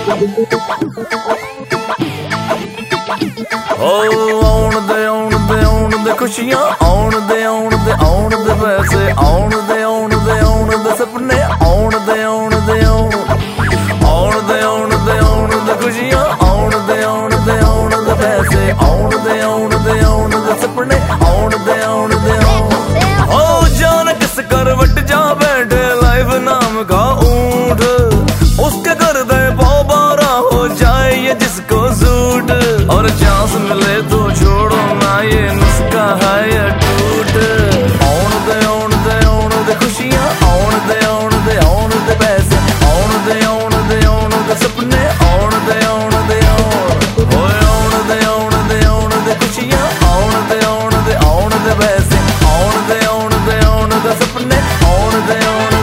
ਆਉਣ ਦੇ ਖੁਸ਼ੀਆਂ ਆਉਣ ਦੇ ਪੈਸੇ ਆਉਣ ਦੇ ਸੁਪਨੇ ਆਉਣ ਦੇ ਖੁਸ਼ੀਆਂ ਆਉਣ ਦੇ ਪੈਸੇ ਆਉਣ ਦੇ ਸੁਪਨੇ ਆਉਣ ਦੇ ਹੋ जान किस करवट जा बैठे लाइफ नाम का ऊंट उसके घर दे बारा हो जाए ये जिसको सूट और चांस मिले तो छोड़ो ना ये नुस्खा है ये टूट आउण दे खुशियां आउण दे पैसे आउण दे सपने आउण दे खुशियां आउण दे पैसे आउण दे सपने आउण दे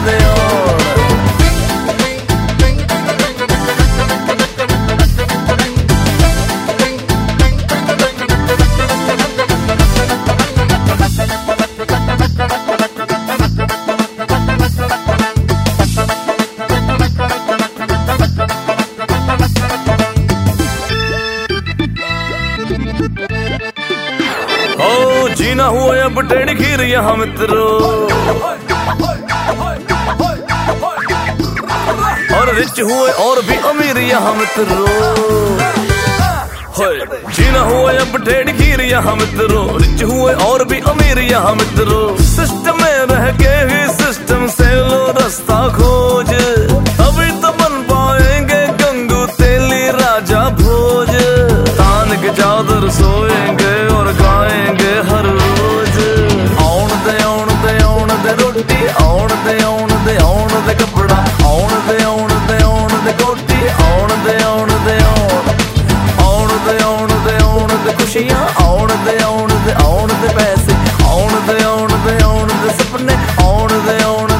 जीना हुआ अब टेढ़ी खीर यहाँ मित्रों और रिच हुए और भी अमीर यहाँ मित्रों जीना हुआ अब टेढ़ी खीर यहाँ मित्रों रिच हुए और भी अमीर यहाँ मित्रों सिस्टम में रह के ही सिस्टम से लो रास्ता खोज अभी तो बन पाएंगे गंगू तेली राजा भोज तान के चादर सोएंगे और गाएंगे हर रोज आउण दे रोटी आउण दे कपड़ा आउण दे कोटी आउण दे खुशियां आउण दे पैसे आउण दे सपने आउण दे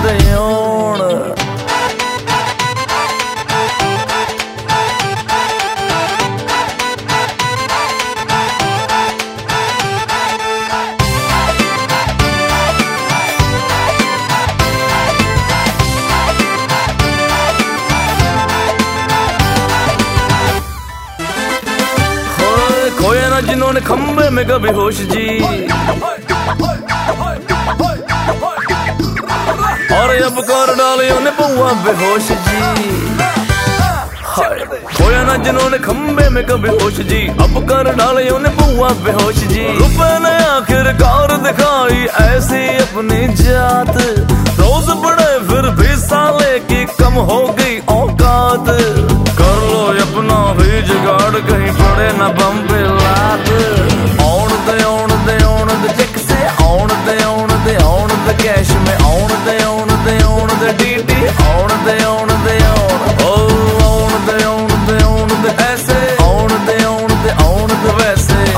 खोया ना जिन्होंने खंबे में कभी होश जी और अब कर डाले उन्हें पौआ बेहोश जी खोया ना जिन्होंने खंबे में कभी होश जी अब कर डाले उन्हें पौआ बेहोश जी रुपए ने आखिरकार दिखाई ऐसी अपनी जात रोज बड़े फिर भी साले की कम हो गई औकात कर लो अपना भी जुगाड़ कहीं पड़े ना बम पे लात आउण दे चेक से आउण दे कैश में आउण दे डीटी आउण दे ऐसे आउण दे वैसे